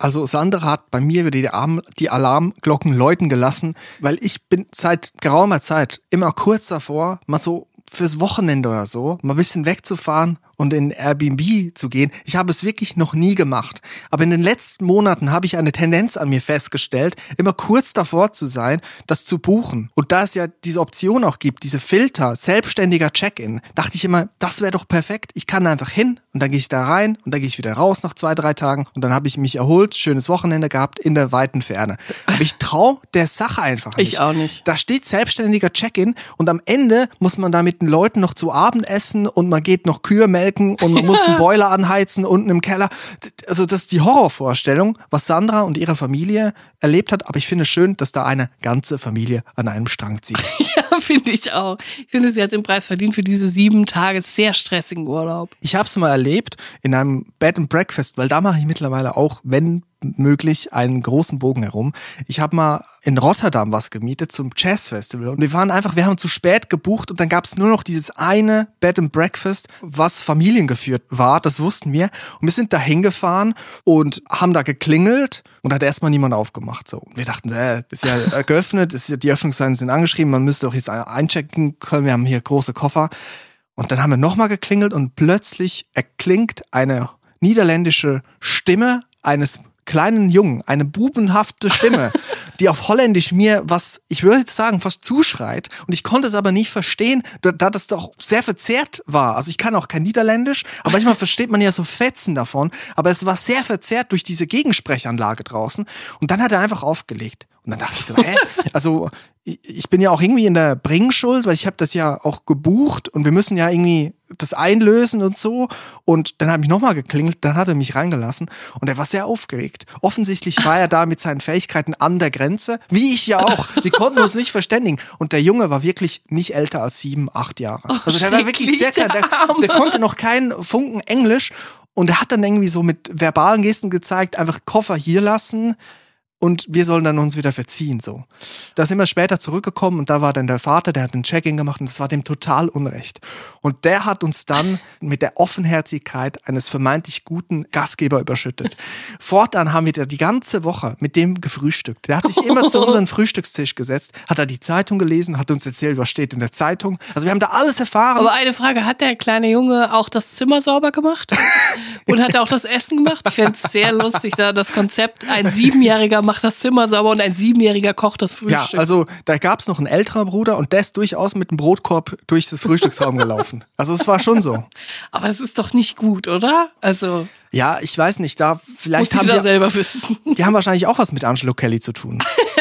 Also Sandra hat bei mir wieder die, Arm, die Alarmglocken läuten gelassen, weil ich bin seit geraumer Zeit immer kurz davor, mal so fürs Wochenende oder so, mal ein bisschen wegzufahren und in Airbnb zu gehen. Ich habe es wirklich noch nie gemacht. Aber in den letzten Monaten habe ich eine Tendenz an mir festgestellt, immer kurz davor zu sein, das zu buchen. Und da es ja diese Option auch gibt, diese Filter, selbstständiger Check-in, dachte ich immer, das wäre doch perfekt. Ich kann einfach hin und dann gehe ich da rein und dann gehe ich wieder raus nach zwei, drei Tagen und dann habe ich mich erholt, schönes Wochenende gehabt in der weiten Ferne. Aber ich traue der Sache einfach nicht. Ich auch nicht. Da steht selbstständiger Check-in und am Ende muss man da mit den Leuten noch zu Abend essen und man geht noch Kühe melken und man muss einen Boiler anheizen unten im Keller. Also das ist die Horrorvorstellung, was Sandra und ihre Familie erlebt hat. Aber ich finde es schön, dass da eine ganze Familie an einem Strang zieht. Ja, finde ich auch. Ich finde, sie hat den Preis verdient für diese sieben Tage sehr stressigen Urlaub. Ich habe es mal erlebt in einem Bed and Breakfast, weil da mache ich mittlerweile auch, wenn möglich, einen großen Bogen herum. Ich habe mal in Rotterdam was gemietet zum Jazzfestival und wir waren einfach, wir haben zu spät gebucht und dann gab es nur noch dieses eine Bed and Breakfast, was familiengeführt war, das wussten wir. Und wir sind da hingefahren und haben da geklingelt und hat erstmal niemand aufgemacht. So. Und wir dachten, äh, ist ja geöffnet, ist ja, die Öffnungszeiten sind angeschrieben, man müsste doch jetzt einchecken können, wir haben hier große Koffer. Und dann haben wir nochmal geklingelt und plötzlich erklingt eine niederländische Stimme eines kleinen Jungen, eine bubenhafte Stimme, die auf Holländisch mir was, ich würde sagen, fast zuschreit. Und ich konnte es aber nicht verstehen, da das doch sehr verzerrt war. Also ich kann auch kein Niederländisch, aber manchmal versteht man ja so Fetzen davon. Aber es war sehr verzerrt durch diese Gegensprechanlage draußen. Und dann hat er einfach aufgelegt. Und dann dachte ich so, hä? Also ich bin ja auch irgendwie in der Bringschuld, weil ich habe das ja auch gebucht und wir müssen ja irgendwie das einlösen und so. Und dann habe ich nochmal geklingelt, dann hat er mich reingelassen und er war sehr aufgeregt. Offensichtlich war er da mit seinen Fähigkeiten an der Grenze, wie ich ja auch. Wir konnten uns nicht verständigen. Und der Junge war wirklich nicht älter als sieben, acht Jahre. Also der war wirklich sehr klein. Der, der konnte noch keinen Funken Englisch und er hat dann irgendwie so mit verbalen Gesten gezeigt, einfach Koffer hier lassen. Und wir sollen dann uns wieder verziehen, so. Da sind wir später zurückgekommen und da war dann der Vater, der hat ein Check-in gemacht und das war dem total unrecht. Und der hat uns dann mit der Offenherzigkeit eines vermeintlich guten Gastgeber überschüttet. Fortan haben wir die ganze Woche mit dem gefrühstückt. Der hat sich immer zu unserem Frühstückstisch gesetzt, hat da die Zeitung gelesen, hat uns erzählt, was steht in der Zeitung. Also wir haben da alles erfahren. Aber eine Frage, hat der kleine Junge auch das Zimmer sauber gemacht? Und hat er auch das Essen gemacht? Ich fände es sehr lustig, da das Konzept, ein Siebenjähriger macht das Zimmer sauber und ein Siebenjähriger kocht das Frühstück. Ja, also da gab es noch einen älterer Bruder und der ist durchaus mit dem Brotkorb durch das Frühstücksraum gelaufen. Also es war schon so. Aber es ist doch nicht gut, oder? Also ja, ich weiß nicht, da vielleicht muss haben die die, da selber wissen. Die haben wahrscheinlich auch was mit Angelo Kelly zu tun.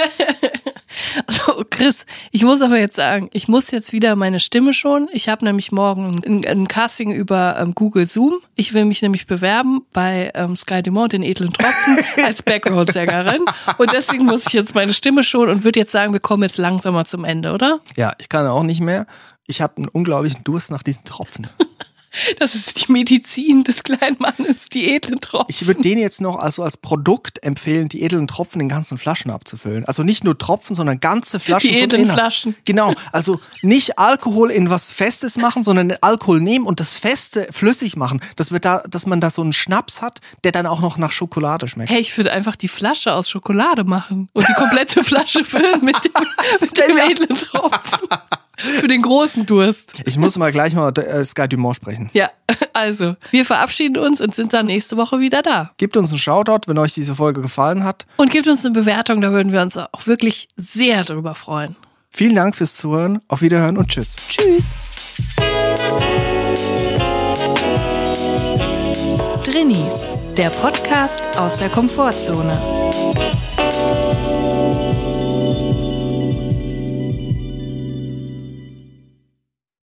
Also Chris, ich muss aber jetzt sagen, ich muss jetzt wieder meine Stimme schonen. Ich habe nämlich morgen ein, ein Casting über ähm, Google Zoom. Ich will mich nämlich bewerben bei ähm, Sky Dumont, den edlen Tropfen, als Background-Sängerin. Und deswegen muss ich jetzt meine Stimme schonen und würde jetzt sagen, wir kommen jetzt langsamer zum Ende, oder? Ja, ich kann auch nicht mehr. Ich habe einen unglaublichen Durst nach diesen Tropfen. Das ist die Medizin des kleinen Mannes, die edlen Tropfen. Ich würde denen jetzt noch also als Produkt empfehlen, die edlen Tropfen in ganzen Flaschen abzufüllen. Also nicht nur Tropfen, sondern ganze Flaschen. Die edlen Flaschen. Genau, also nicht Alkohol in was Festes machen, sondern den Alkohol nehmen und das Feste flüssig machen. Dass, wir da, dass man da so einen Schnaps hat, der dann auch noch nach Schokolade schmeckt. Hey, ich würde einfach die Flasche aus Schokolade machen und die komplette Flasche füllen mit dem, mit dem edlen Tropfen. Für den großen Durst. Ich muss mal gleich mal äh, Sky Dumont sprechen. Ja, also, wir verabschieden uns und sind dann nächste Woche wieder da. Gebt uns einen Shoutout, wenn euch diese Folge gefallen hat. Und gebt uns eine Bewertung, da würden wir uns auch wirklich sehr drüber freuen. Vielen Dank fürs Zuhören, auf Wiederhören und tschüss. Tschüss. Drinnies, der Podcast aus der Komfortzone.